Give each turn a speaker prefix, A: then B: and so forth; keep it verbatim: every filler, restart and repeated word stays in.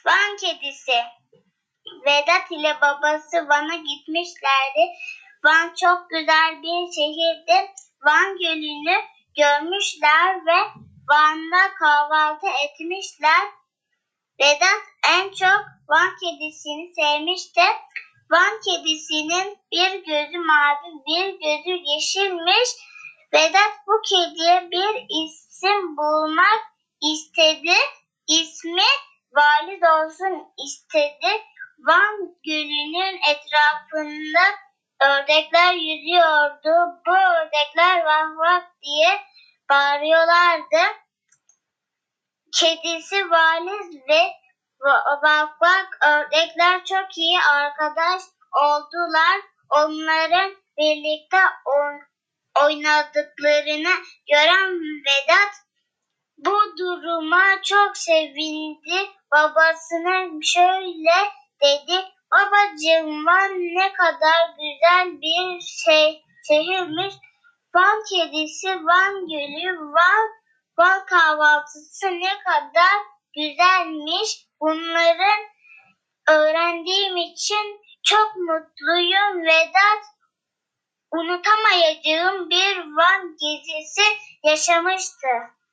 A: Van kedisi. Vedat ile babası Van'a gitmişlerdi. Van çok güzel bir şehirdi. Van Gölü'nü görmüşler ve Van'da kahvaltı etmişler. Vedat en çok Van kedisini sevmişti. Van kedisinin bir gözü mavi, bir gözü yeşilmiş. Vedat bu kediye bir isim bulmak istedi. İsmi Valiz olsun istedi. Van Gölü'nün etrafında ördekler yüzüyordu. Bu ördekler vah vah diye bağırıyorlardı. Kedisi Valiz ve Vak Vak ördekler çok iyi arkadaş oldular. Onların birlikte oynadıklarını gören Vedat bu duruma çok sevindi. Babasına şöyle dedi: "Babacığım, Van ne kadar güzel bir şey, şehirmiş. Van kedisi, Van Gölü, Van, Van kahvaltısı ne kadar güzelmiş. Bunları öğrendiğim için çok mutluyum." Vedat unutamayacağım bir Van gezisi yaşamıştı.